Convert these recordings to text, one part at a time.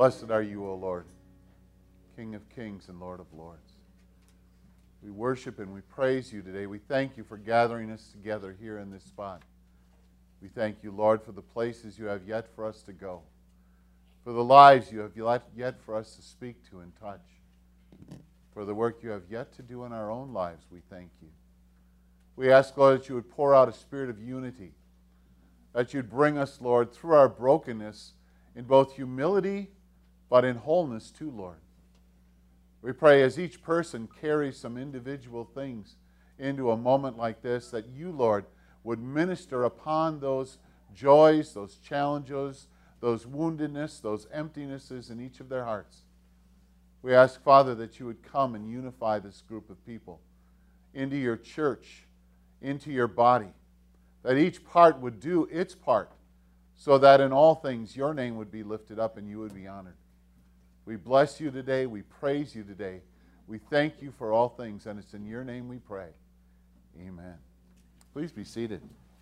Blessed are you, O Lord, King of kings and Lord of lords. We worship and we praise you today. We thank you for gathering us together here in this spot. We thank you, Lord, for the places you have yet for us to go, for the lives you have yet for us to speak to and touch, for the work you have yet to do in our own lives. We thank you. We ask, Lord, that you would pour out a spirit of unity, that you'd bring us, Lord, through our brokenness in both humility but in wholeness too, Lord. We pray as each person carries some individual things into a moment like this, that you, Lord, would minister upon those joys, those challenges, those woundedness, those emptinesses in each of their hearts. We ask, Father, that you would come and unify this group of people into your church, into your body, that each part would do its part so that in all things your name would be lifted up and you would be honored. We bless you today. We praise you today. We thank you for all things, and it's in your name we pray. Amen. Please be seated.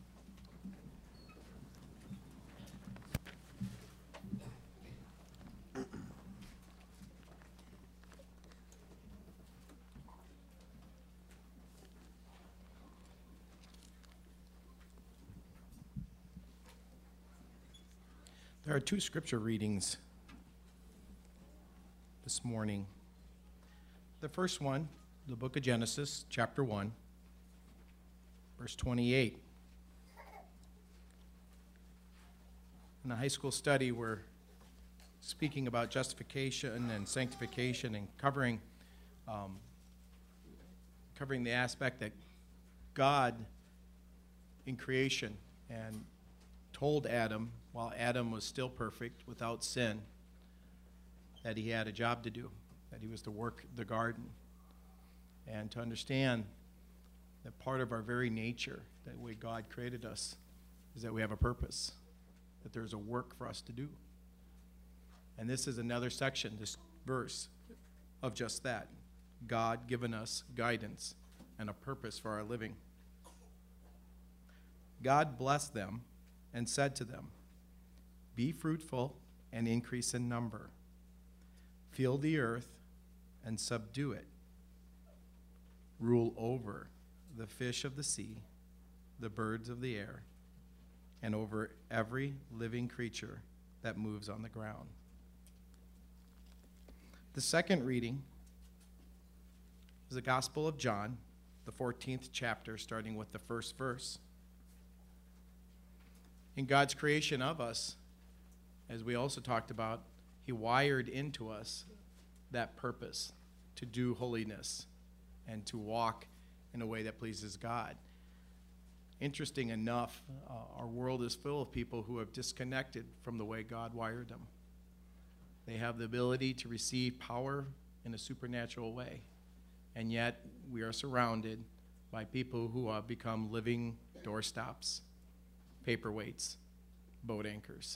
There are two scripture readings this morning. The first one, the book of Genesis, chapter 1, verse 28. In the high school study, we're speaking about justification and sanctification and covering the aspect that God in creation and told Adam, while Adam was still perfect, without sin, that he had a job to do, that he was to work the garden, and to understand that part of our very nature, that way God created us, is that we have a purpose, that there's a work for us to do. And this is another section, this verse, of just that. God given us guidance and a purpose for our living. God blessed them and said to them, "Be fruitful and increase in number. Fill the earth and subdue it. Rule over the fish of the sea, the birds of the air, and over every living creature that moves on the ground." The second reading is the Gospel of John, the 14th chapter, starting with the first verse. In God's creation of us, as we also talked about, he wired into us that purpose to do holiness and to walk in a way that pleases God. Interesting enough, our world is full of people who have disconnected from the way God wired them. They have the ability to receive power in a supernatural way, and yet we are surrounded by people who have become living doorstops, paperweights, boat anchors.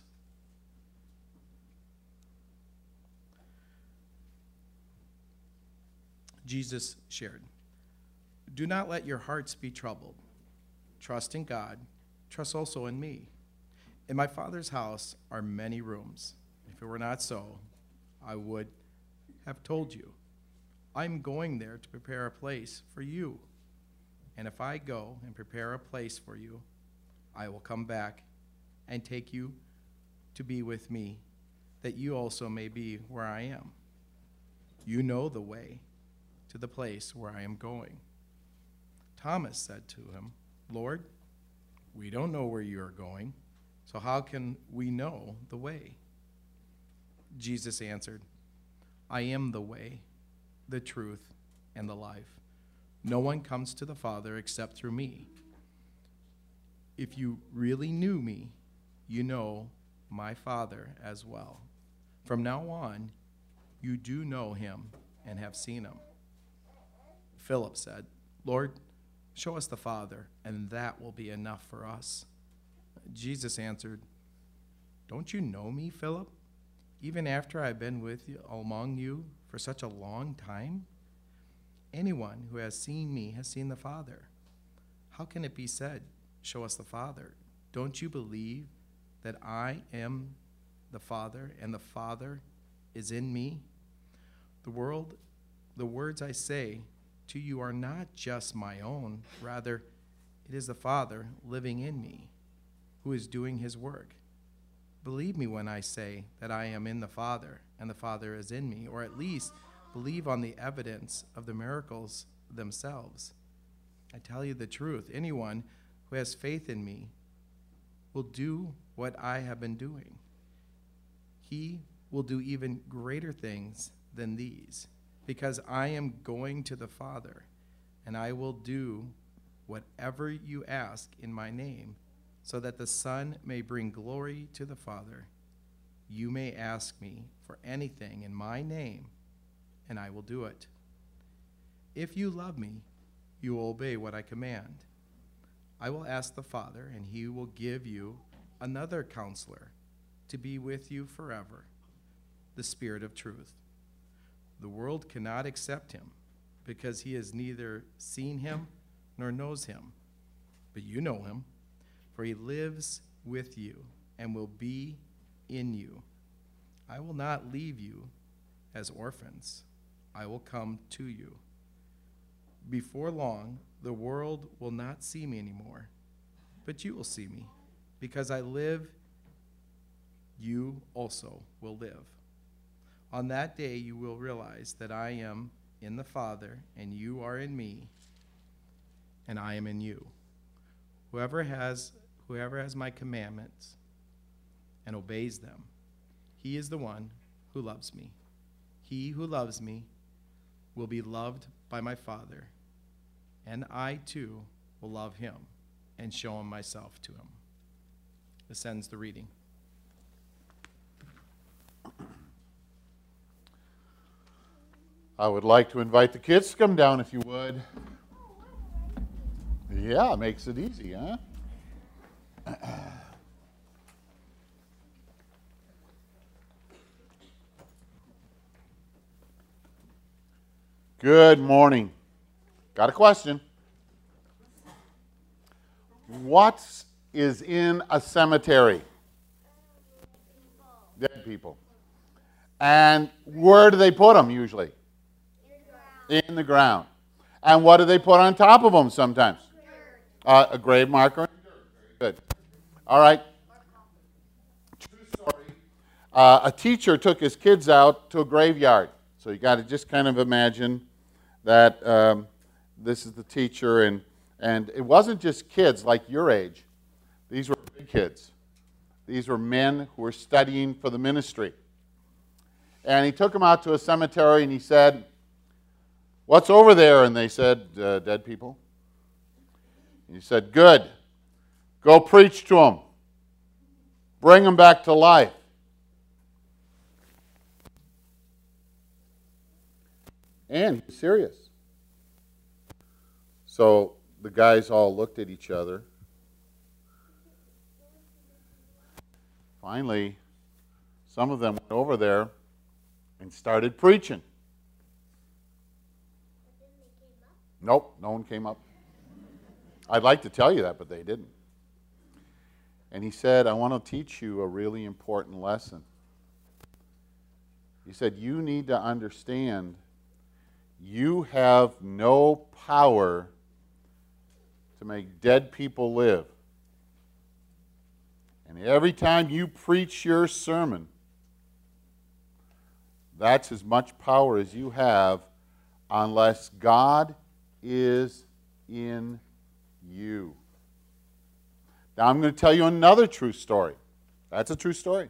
Jesus shared, "Do not let your hearts be troubled. Trust in God. Trust also in me. In my Father's house are many rooms. If it were not so, I would have told you. I'm going there to prepare a place for you. And if I go and prepare a place for you, I will come back and take you to be with me, that you also may be where I am. You know the way to the place where I am going." Thomas said to him, "Lord, we don't know where you are going, so how can we know the way?" Jesus answered, "I am the way, the truth, and the life. No one comes to the Father except through me. If you really knew me, you know my Father as well. From now on, you do know him and have seen him." Philip said, "Lord, show us the Father, and that will be enough for us." Jesus answered, "Don't you know me, Philip, even after I've been with you among you for such a long time? Anyone who has seen me has seen the Father. How can it be said, 'Show us the Father'? Don't you believe that I am the Father, and the Father is in me. The words I say to you are not just my own. Rather, it is the Father living in me who is doing his work. Believe me when I say that I am in the Father and the Father is in me, or at least believe on the evidence of the miracles themselves. I tell you the truth. Anyone who has faith in me will do what I have been doing. He will do even greater things than these, because I am going to the Father, and I will do whatever you ask in my name, so that the Son may bring glory to the Father. You may ask me for anything in my name, and I will do it. If you love me, you will obey what I command. I will ask the Father, and he will give you another counselor to be with you forever, the Spirit of truth. The world cannot accept him, because he has neither seen him nor knows him. But you know him, for he lives with you and will be in you. I will not leave you as orphans. I will come to you. Before long, the world will not see me anymore, but you will see me. Because I live, you also will live. On that day you will realize that I am in the Father, and you are in me, and I am in you. Whoever has my commandments and obeys them, he is the one who loves me. He who loves me will be loved by my Father, and I too will love him and show him myself to him. This ends the reading. I would like to invite the kids to come down if you would. Yeah, it makes it easy, huh? Good morning. Got a question. What is in a cemetery? Dead people. And where do they put them usually? In the ground. And what do they put on top of them sometimes? A grave marker. Good. All right. True story. A teacher took his kids out to a graveyard. So you got to just kind of imagine that this is the teacher, and it wasn't just kids like your age. These were big kids. These were men who were studying for the ministry. And he took them out to a cemetery, and he said, "What's over there?" And they said, "Dead people." And he said, "Good. Go preach to them. Bring them back to life." And he's serious. So the guys all looked at each other. Finally, some of them went over there and started preaching. Nope, no one came up. I'd like to tell you that, but they didn't. And he said, "I want to teach you a really important lesson." He said, "You need to understand you have no power to make dead people live. And every time you preach your sermon, that's as much power as you have unless God is in you." Now I'm going to tell you another true story. That's a true story.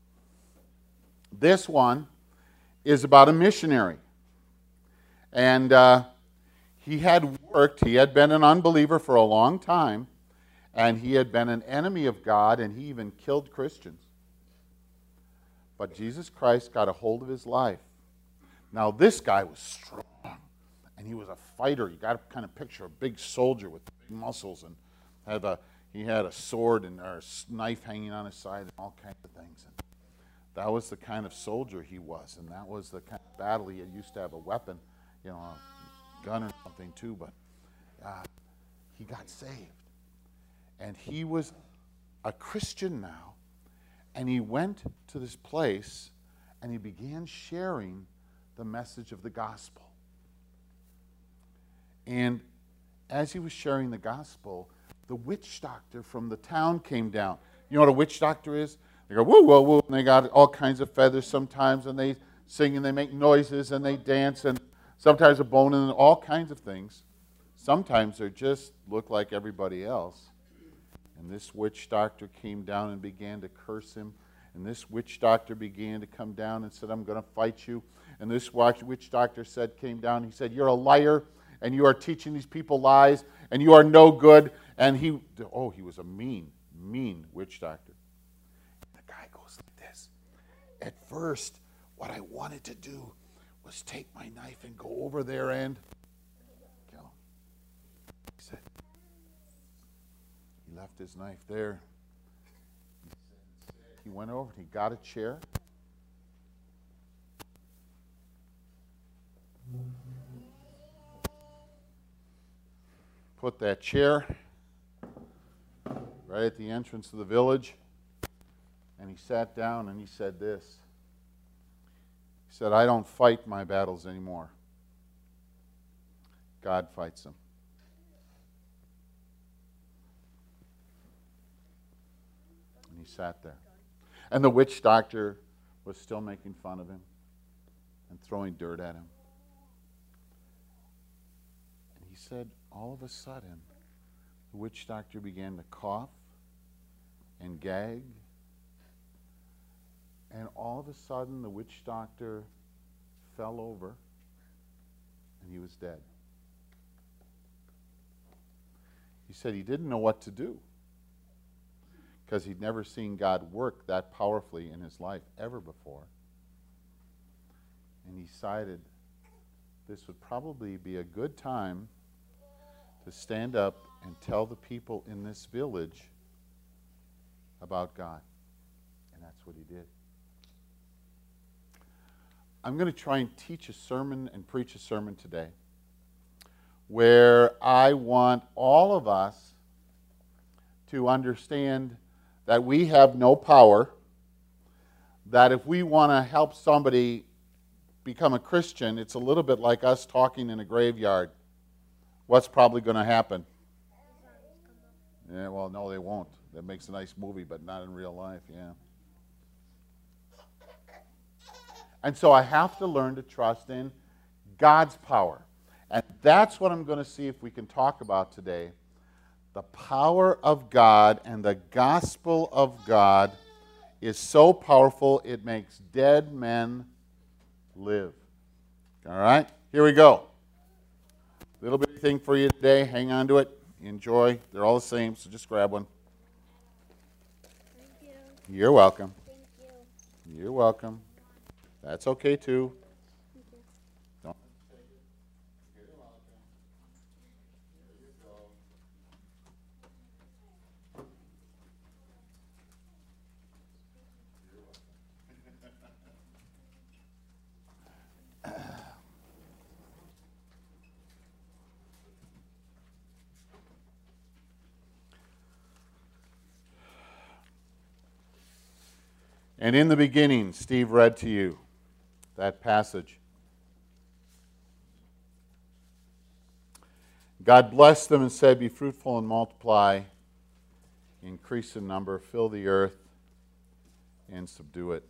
This one is about a missionary. And he had been an unbeliever for a long time, and he had been an enemy of God, and he even killed Christians. But Jesus Christ got a hold of his life. Now this guy was strong, and he was a fighter. You got to kind of picture a big soldier with big muscles, and he had a sword or a knife hanging on his side and all kinds of things. And that was the kind of soldier he was, and that was the kind of battle he used to have a weapon, a gun or something too, but he got saved. And he was a Christian now, and he went to this place, and he began sharing the message of the gospel. And as he was sharing the gospel, the witch doctor from the town came down. You know what a witch doctor is? They go, woo, woo, woo, and they got all kinds of feathers sometimes, and they sing and they make noises and they dance, and sometimes a bone and all kinds of things. Sometimes they just look like everybody else. And this witch doctor came down and began to curse him. And this witch doctor began to come down and said, I'm going to fight you. And this witch doctor came down, he said, you're a liar, and you are teaching these people lies, and you are no good. And he was a mean witch doctor. And the guy goes like this. At first, what I wanted to do was take my knife and go over there and kill him. He said, he left his knife there. He went over and he got a chair. Put that chair right at the entrance of the village. And he sat down and he said this. He said, I don't fight my battles anymore. God fights them. And he sat there. And the witch doctor was still making fun of him and throwing dirt at him. And he said, all of a sudden, the witch doctor began to cough and gag. And all of a sudden, the witch doctor fell over and he was dead. He said he didn't know what to do because he'd never seen God work that powerfully in his life ever before. And he decided this would probably be a good time to stand up and tell the people in this village about God. And that's what he did. I'm going to try and teach a sermon and preach a sermon today where I want all of us to understand that we have no power, that if we want to help somebody become a Christian, it's a little bit like us talking in a graveyard. What's probably going to happen? Yeah, well, no, they won't. That makes a nice movie, but not in real life, yeah. And so I have to learn to trust in God's power. And that's what I'm going to see if we can talk about today. The power of God and the gospel of God is so powerful it makes dead men live. All right, here we go. Little bit of thing for you today. Hang on to it. Enjoy. They're all the same, so just grab one. Thank you. You're welcome. Thank you. You're welcome. That's okay too. Thank you. Don't take it. You're welcome. There you go. You're welcome. And in the beginning, Steve read to you that passage. God blessed them and said, be fruitful and multiply, increase in number, fill the earth, and subdue it.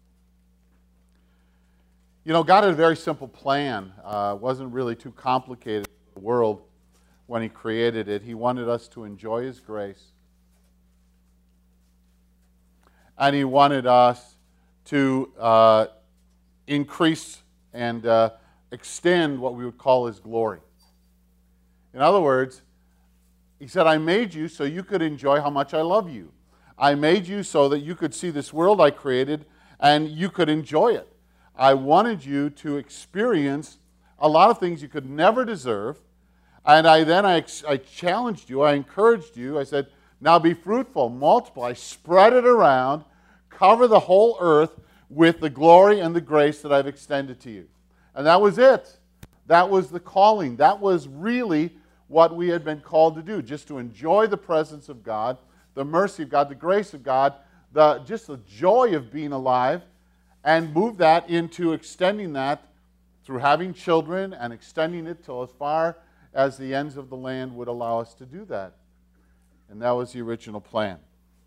You know, God had a very simple plan. It wasn't really too complicated for the world when he created it. He wanted us to enjoy his grace. And he wanted us to increase and extend what we would call his glory. In other words, he said, I made you so you could enjoy how much I love you. I made you so that you could see this world I created and you could enjoy it. I wanted you to experience a lot of things you could never deserve. And I challenged you, I encouraged you, I said, now be fruitful, multiply, spread it around, cover the whole earth with the glory and the grace that I've extended to you. And that was it. That was the calling. That was really what we had been called to do, just to enjoy the presence of God, the mercy of God, the grace of God, just the joy of being alive, and move that into extending that through having children and extending it till as far as the ends of the land would allow us to do that. And that was the original plan.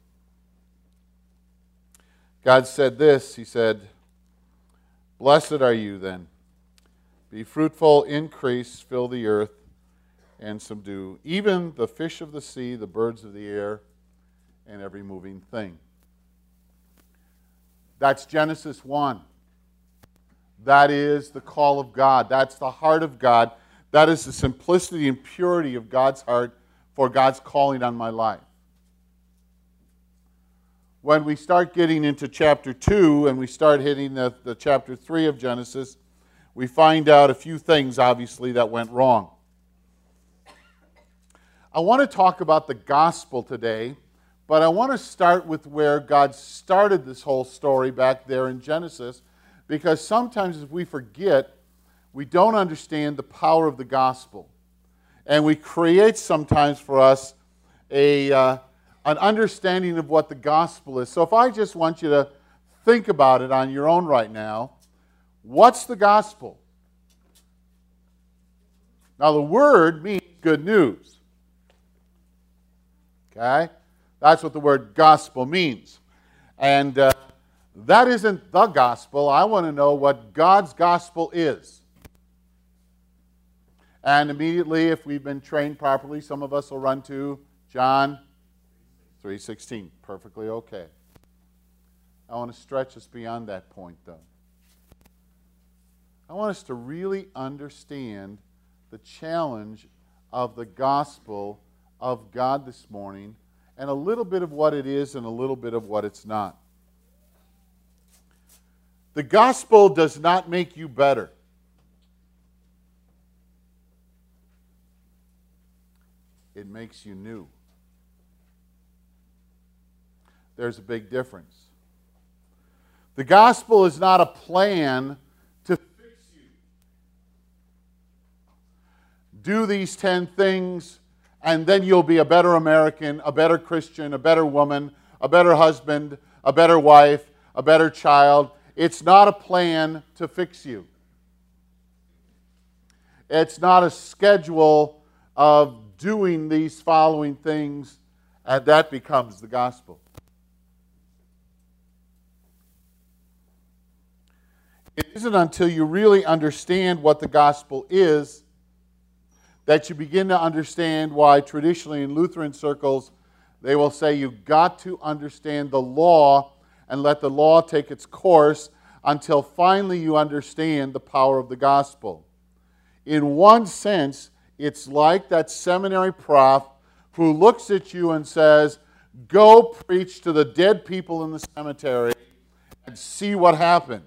God said this, He said, "Blessed are you then. Be fruitful, increase, fill the earth, and subdue, even the fish of the sea, the birds of the air, and every moving thing." That's Genesis 1. That is the call of God. That's the heart of God. That is the simplicity and purity of God's heart for God's calling on my life. When we start getting into chapter 2 and we start hitting the chapter 3 of Genesis, we find out a few things, obviously, that went wrong. I want to talk about the gospel today, but I want to start with where God started this whole story back there in Genesis, because sometimes if we forget, we don't understand the power of the gospel. And we create sometimes for us an understanding of what the gospel is. So if I just want you to think about it on your own right now, what's the gospel? Now the word means good news. Okay? That's what the word gospel means. And that isn't the gospel. I want to know what God's gospel is. And immediately, if we've been trained properly, some of us will run to John 3:16. Perfectly okay. I want to stretch us beyond that point, though. I want us to really understand the challenge of the gospel of God this morning, and a little bit of what it is and a little bit of what it's not. The gospel does not make you better. It makes you new. There's a big difference. The gospel is not a plan to fix you. Do these 10 things, and then you'll be a better American, a better Christian, a better woman, a better husband, a better wife, a better child. It's not a plan to fix you. It's not a schedule of doing these following things, and that becomes the gospel. It isn't until you really understand what the gospel is that you begin to understand why traditionally in Lutheran circles they will say you've got to understand the law and let the law take its course until finally you understand the power of the gospel. In one sense, it's like that seminary prof who looks at you and says, "Go preach to the dead people in the cemetery and see what happens."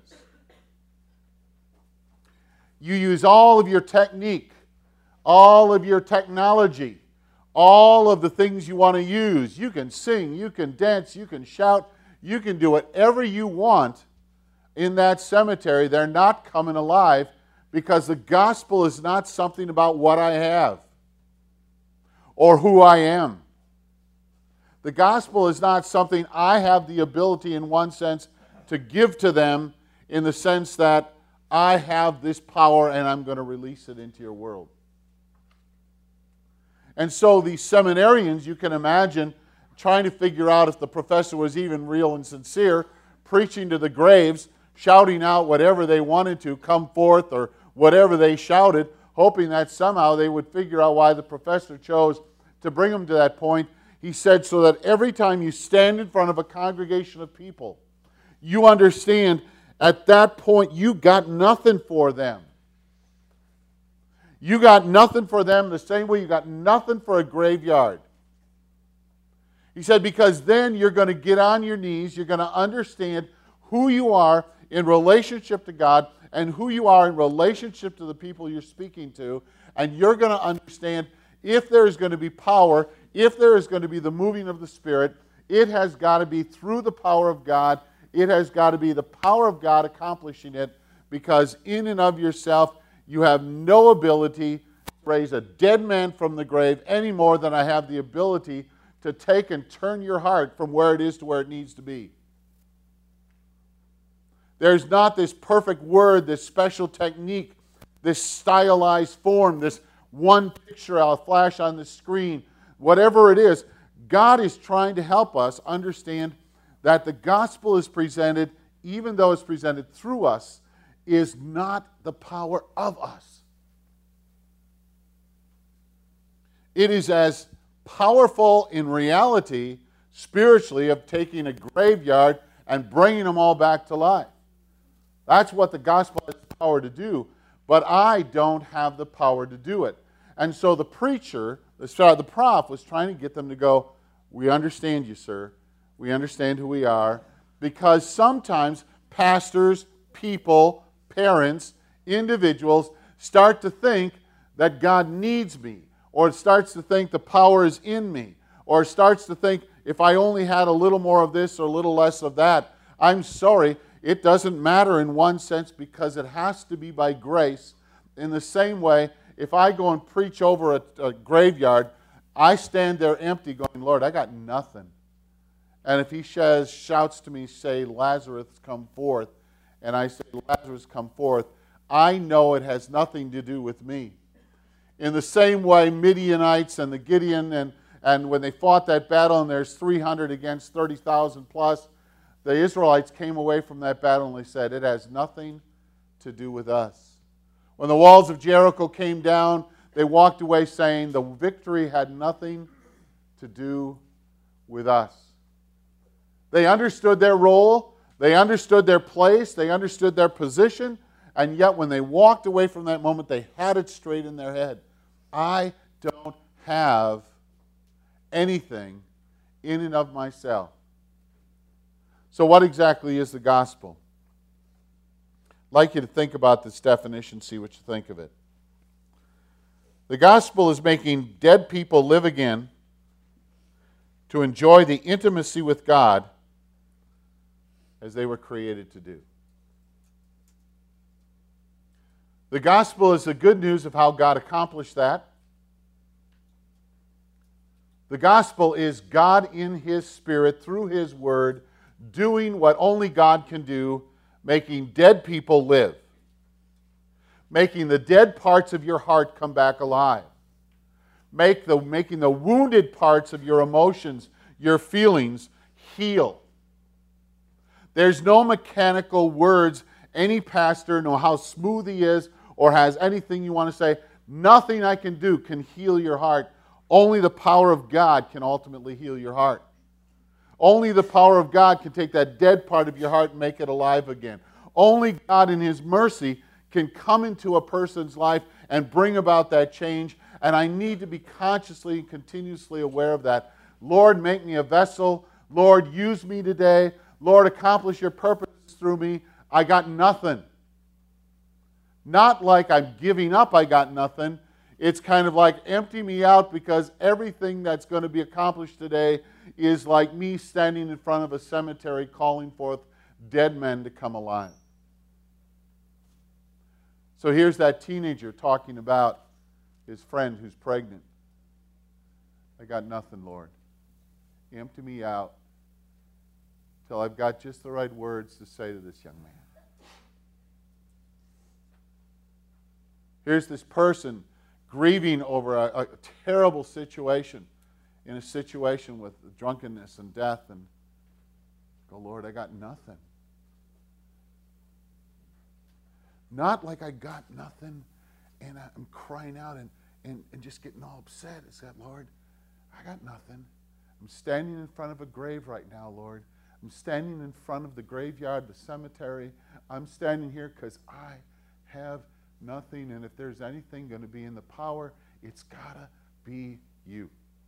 You use all of your technique, all of your technology, all of the things you want to use. You can sing, you can dance, you can shout, you can do whatever you want in that cemetery. They're not coming alive because the gospel is not something about what I have or who I am. The gospel is not something I have the ability in one sense to give to them in the sense that I have this power and I'm going to release it into your world. And so these seminarians, you can imagine, trying to figure out if the professor was even real and sincere, preaching to the graves, shouting out whatever they wanted to, "Come forth," or whatever they shouted, hoping that somehow they would figure out why the professor chose to bring them to that point. He said, so that every time you stand in front of a congregation of people, you understand at that point you got nothing for them. You got nothing for them the same way you got nothing for a graveyard. He said, because then you're going to get on your knees, you're going to understand who you are in relationship to God and who you are in relationship to the people you're speaking to, and you're going to understand if there is going to be power, if there is going to be the moving of the Spirit, it has got to be through the power of God. It has got to be the power of God accomplishing it, because in and of yourself, you have no ability to raise a dead man from the grave any more than I have the ability to take and turn your heart from where it is to where it needs to be. There's not this perfect word, this special technique, this stylized form, this one picture I'll flash on the screen. Whatever it is, God is trying to help us understand that the gospel is presented, even though it's presented through us, is not the power of us. It is as powerful in reality, spiritually, of taking a graveyard and bringing them all back to life. That's what the gospel has the power to do, but I don't have the power to do it. And so the preacher, the prophet, was trying to get them to go, we understand you, sir. We understand who we are. Because sometimes pastors, people, parents, individuals start to think that God needs me, or starts to think the power is in me, or starts to think if I only had a little more of this or a little less of that. I'm sorry, it doesn't matter in one sense because it has to be by grace. In the same way, if I go and preach over a graveyard, I stand there empty going, Lord, I got nothing. And if he shouts to me, say, Lazarus, come forth, and I say, Lazarus, come forth, I know it has nothing to do with me. In the same way, Midianites and the Gideon, and when they fought that battle, and there's 300 against 30,000 plus, the Israelites came away from that battle and they said, it has nothing to do with us. When the walls of Jericho came down, they walked away saying the victory had nothing to do with us. They understood their role, they understood their place, they understood their position, and yet when they walked away from that moment, they had it straight in their head. I don't have anything in and of myself. So what exactly is the gospel? I'd like you to think about this definition, see what you think of it. The gospel is making dead people live again to enjoy the intimacy with God as they were created to do. The gospel is the good news of how God accomplished that. The gospel is God in His Spirit, through His Word, doing what only God can do, making dead people live. Making the dead parts of your heart come back alive. Making the wounded parts of your emotions, your feelings, heal. There's no mechanical words any pastor, no how smooth he is, or has anything you want to say. Nothing I can do can heal your heart. Only the power of God can ultimately heal your heart. Only the power of God can take that dead part of your heart and make it alive again. Only God in His mercy can come into a person's life and bring about that change. And I need to be consciously and continuously aware of that. Lord, make me a vessel. Lord, use me today. Lord, accomplish your purpose through me. I got nothing. Not like I'm giving up, I got nothing. It's kind of like empty me out because everything that's going to be accomplished today is like me standing in front of a cemetery calling forth dead men to come alive. So here's that teenager talking about his friend who's pregnant. I got nothing, Lord. Empty me out till I've got just the right words to say to this young man. Here's this person grieving over a terrible situation, in a situation with drunkenness and death, and go, Lord, I got nothing. Not like I got nothing and I'm crying out and just getting all upset. It's that, Lord, I got nothing. I'm standing in front of a grave right now, Lord. I'm standing in front of the graveyard, the cemetery. I'm standing here because I have nothing, and if there's anything going to be in the power, it's got to be you.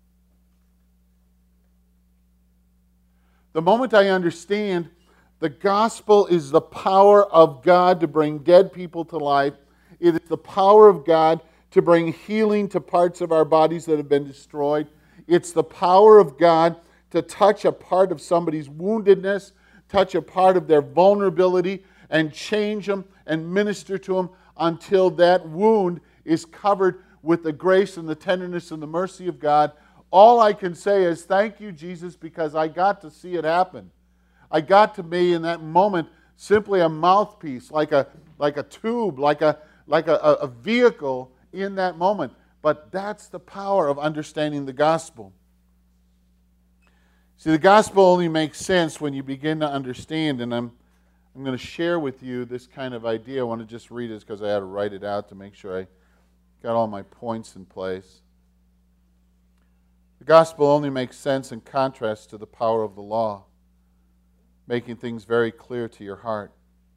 The moment I understand the gospel is the power of God to bring dead people to life, it is the power of God to bring healing to parts of our bodies that have been destroyed. It's the power of God to touch a part of somebody's woundedness, touch a part of their vulnerability, and change them and minister to them until that wound is covered with the grace and the tenderness and the mercy of God. All I can say is, thank you, Jesus, because I got to see it happen. I got to be in that moment simply a mouthpiece, like a tube, like a vehicle in that moment. But that's the power of understanding the gospel. See, the gospel only makes sense when you begin to understand, and I'm going to share with you this kind of idea. I want to just read it because I had to write it out to make sure I got all my points in place. The gospel only makes sense in contrast to the power of the law, making things very clear to your heart.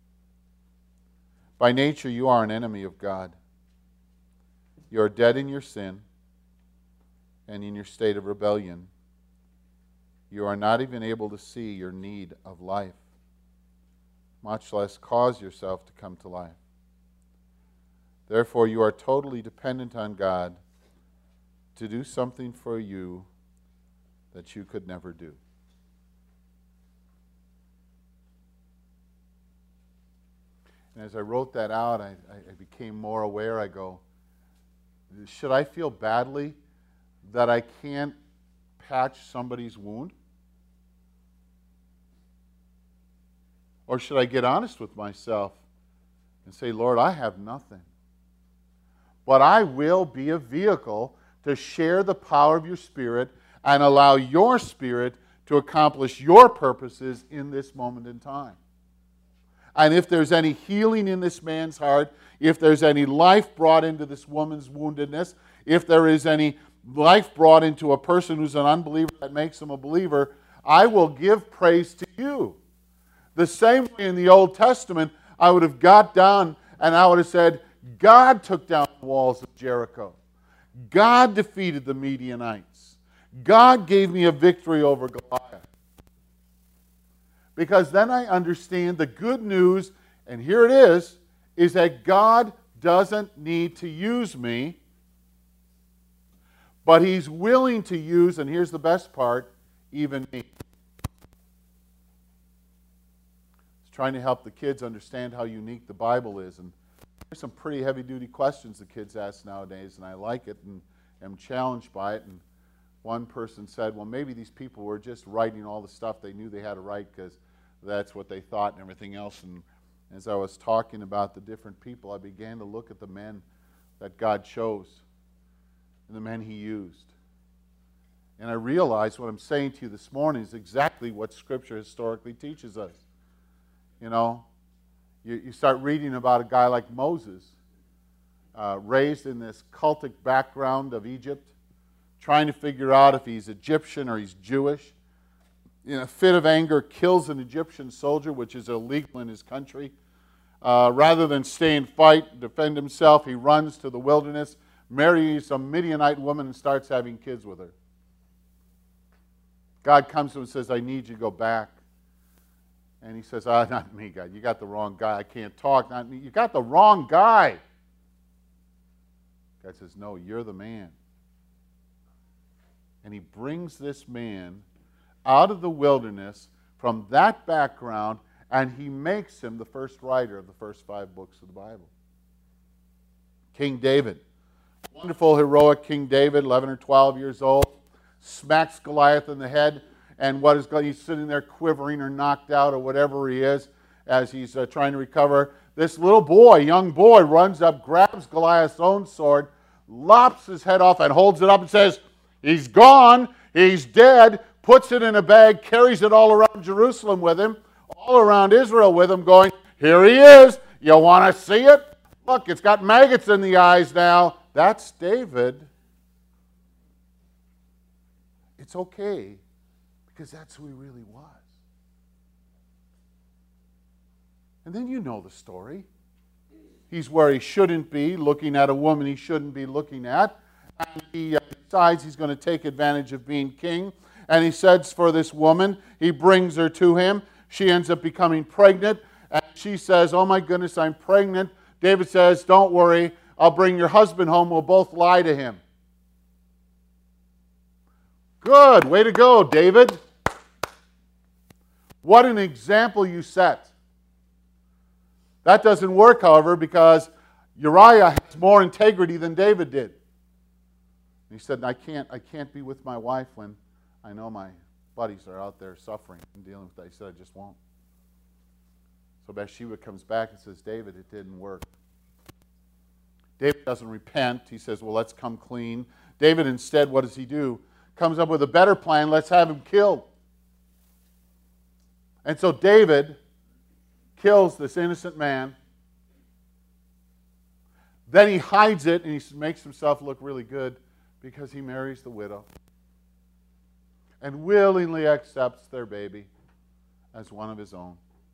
By nature, you are an enemy of God. You are dead in your sin and in your state of rebellion. You are not even able to see your need of life, much less cause yourself to come to life. Therefore, you are totally dependent on God to do something for you that you could never do. And as I wrote that out, I became more aware. I go, should I feel badly that I can't patch somebody's wound? Or should I get honest with myself and say, Lord, I have nothing, but I will be a vehicle to share the power of your Spirit and allow your Spirit to accomplish your purposes in this moment in time. And if there's any healing in this man's heart, if there's any life brought into this woman's woundedness, if there is any life brought into a person who's an unbeliever that makes them a believer, I will give praise to you. The same way in the Old Testament, I would have got down and I would have said, God took down the walls of Jericho. God defeated the Midianites. God gave me a victory over Goliath. Because then I understand the good news, and here it is that God doesn't need to use me, but He's willing to use, and here's the best part, even me. Trying to help the kids understand how unique the Bible is. And there's some pretty heavy-duty questions the kids ask nowadays, and I like it and am challenged by it. And one person said, well, maybe these people were just writing all the stuff they knew they had to write because that's what they thought and everything else. And as I was talking about the different people, I began to look at the men that God chose and the men He used. And I realized what I'm saying to you this morning is exactly what Scripture historically teaches us. You know, you start reading about a guy like Moses, raised in this cultic background of Egypt, trying to figure out if he's Egyptian or he's Jewish. In a fit of anger, kills an Egyptian soldier, which is illegal in his country. Rather than stay and fight, defend himself, he runs to the wilderness, marries a Midianite woman, and starts having kids with her. God comes to him and says, I need you to go back. And he says, not me, God. You got the wrong guy. I can't talk. Not me. You got the wrong guy. God says, no, you're the man. And He brings this man out of the wilderness from that background, and He makes him the first writer of the first 5 books of the Bible. King David. Wonderful, heroic King David, 11 or 12 years old, smacks Goliath in the head. And what is he's sitting there quivering or knocked out or whatever he is as he's trying to recover. This little boy, young boy, runs up, grabs Goliath's own sword, lops his head off and holds it up and says, he's gone, he's dead, puts it in a bag, carries it all around Jerusalem with him, all around Israel with him, going, here he is, you want to see it? Look, it's got maggots in the eyes now. That's David. It's okay. Because that's who he really was. And then you know the story. He's where he shouldn't be, looking at a woman he shouldn't be looking at. And he decides he's going to take advantage of being king. And he sends for this woman. He brings her to him. She ends up becoming pregnant. And she says, oh my goodness, I'm pregnant. David says, don't worry. I'll bring your husband home. We'll both lie to him. Good. Way to go, David. What an example you set. That doesn't work, however, because Uriah has more integrity than David did. And he said, I can't be with my wife when I know my buddies are out there suffering and dealing with that. He said, I just won't. So Bathsheba comes back and says, David, it didn't work. David doesn't repent. He says, well, let's come clean. David instead, what does he do? Comes up with a better plan. Let's have him killed. And so David kills this innocent man. Then he hides it and he makes himself look really good because he marries the widow and willingly accepts their baby as one of his own.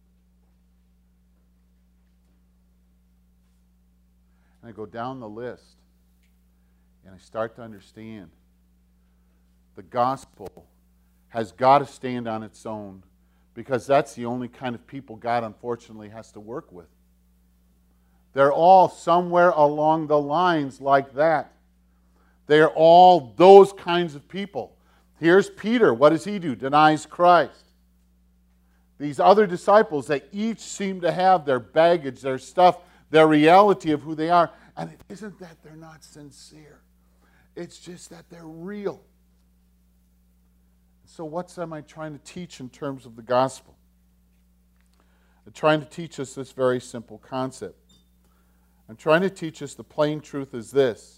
And I go down the list and I start to understand the gospel has got to stand on its own, because that's the only kind of people God unfortunately has to work with. They're all somewhere along the lines like that. They're all those kinds of people. Here's Peter. What does he do? Denies Christ. These other disciples, they each seem to have their baggage, their stuff, their reality of who they are. And it isn't that they're not sincere. It's just that they're real. So what am I trying to teach in terms of the gospel? I'm trying to teach us this very simple concept. I'm trying to teach us the plain truth is this: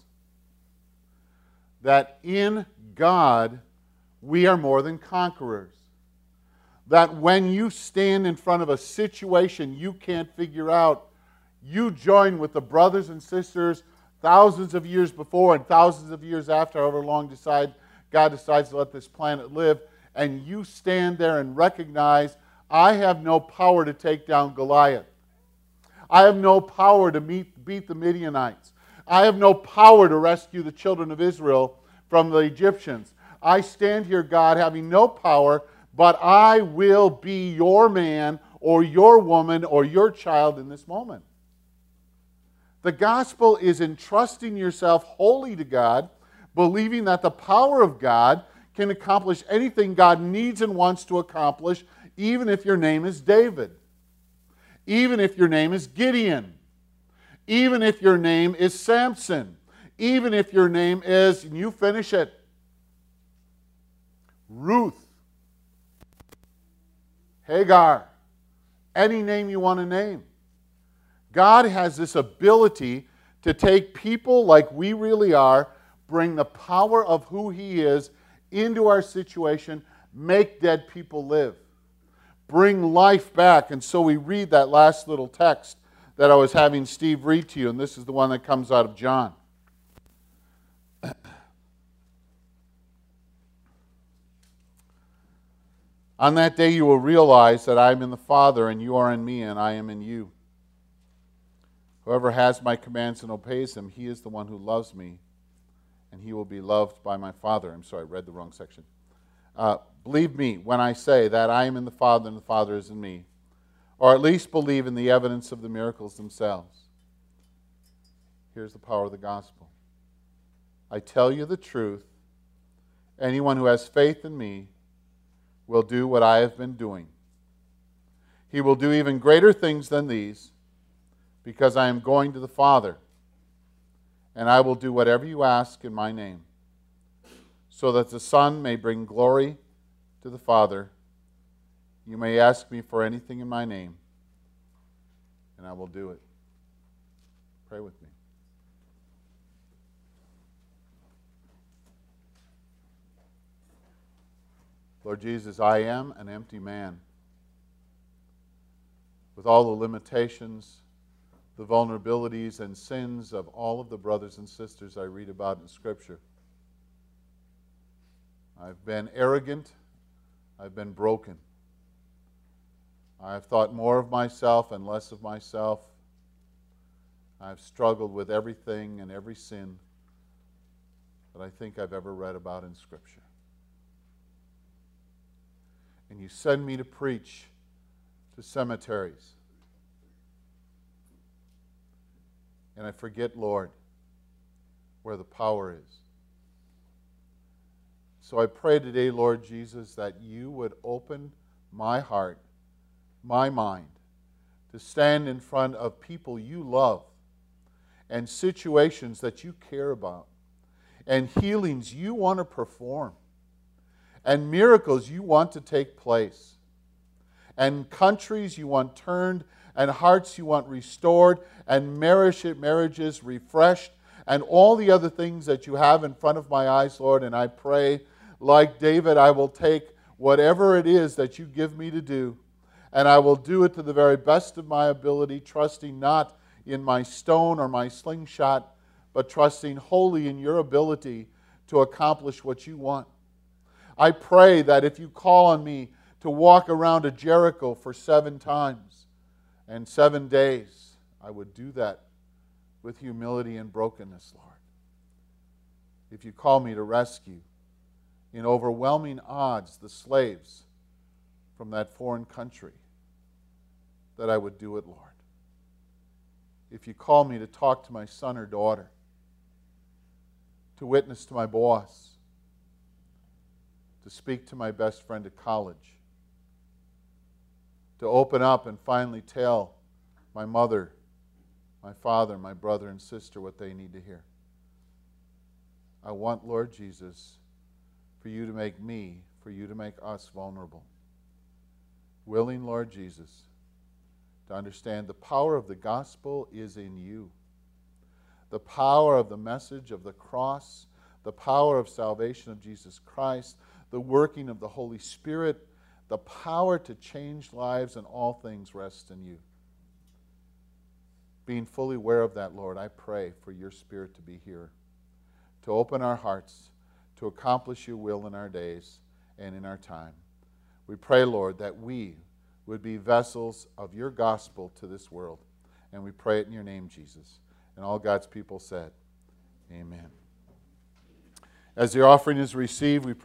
that in God we are more than conquerors. That when you stand in front of a situation you can't figure out, you join with the brothers and sisters thousands of years before and thousands of years after, however long God decides to let this planet live, and you stand there and recognize, I have no power to take down Goliath. I have no power to beat the Midianites. I have no power to rescue the children of Israel from the Egyptians. I stand here, God, having no power, but I will be your man or your woman or your child in this moment. The gospel is entrusting yourself wholly to God, believing that the power of God can accomplish anything God needs and wants to accomplish, even if your name is David, even if your name is Gideon, even if your name is Samson, even if your name is, and you finish it, Ruth, Hagar, any name you want to name. God has this ability to take people like we really are, bring the power of who He is into our situation, make dead people live, bring life back. And so we read that last little text that I was having Steve read to you, and this is the one that comes out of John. On that day you will realize that I am in the Father, and you are in me, and I am in you. Whoever has my commands and obeys them, he is the one who loves me, and he will be loved by my Father. I'm sorry, I read the wrong section. Believe me when I say that I am in the Father and the Father is in me, or at least believe in the evidence of the miracles themselves. Here's the power of the gospel. I tell you the truth, anyone who has faith in me will do what I have been doing. He will do even greater things than these, because I am going to the Father, and I will do whatever you ask in my name, so that the Son may bring glory to the Father. You may ask me for anything in my name, and I will do it. Pray with me. Lord Jesus, I am an empty man with all the limitations, the vulnerabilities and sins of all of the brothers and sisters I read about in Scripture. I've been arrogant. I've been broken. I've thought more of myself and less of myself. I've struggled with everything and every sin that I think I've ever read about in Scripture. And you send me to preach to cemeteries. And I forget, Lord, where the power is. So I pray today, Lord Jesus, that you would open my heart, my mind, to stand in front of people you love and situations that you care about and healings you want to perform and miracles you want to take place and countries you want turned, and hearts you want restored, and marriages refreshed, and all the other things that you have in front of my eyes, Lord. And I pray, like David, I will take whatever it is that you give me to do, and I will do it to the very best of my ability, trusting not in my stone or my slingshot, but trusting wholly in your ability to accomplish what you want. I pray that if you call on me to walk around a Jericho for 7 times and 7 days, I would do that with humility and brokenness, Lord. If you call me to rescue in overwhelming odds the slaves from that foreign country, that I would do it, Lord. If you call me to talk to my son or daughter, to witness to my boss, to speak to my best friend at college, to open up and finally tell my mother, my father, my brother and sister what they need to hear. I want, Lord Jesus, for you to make me, for you to make us vulnerable. Willing, Lord Jesus, to understand the power of the gospel is in you. The power of the message of the cross, the power of salvation of Jesus Christ, the working of the Holy Spirit, the power to change lives and all things rests in you. Being fully aware of that, Lord, I pray for your Spirit to be here, to open our hearts, to accomplish your will in our days and in our time. We pray, Lord, that we would be vessels of your gospel to this world. And we pray it in your name, Jesus. And all God's people said, amen. As the offering is received, we pray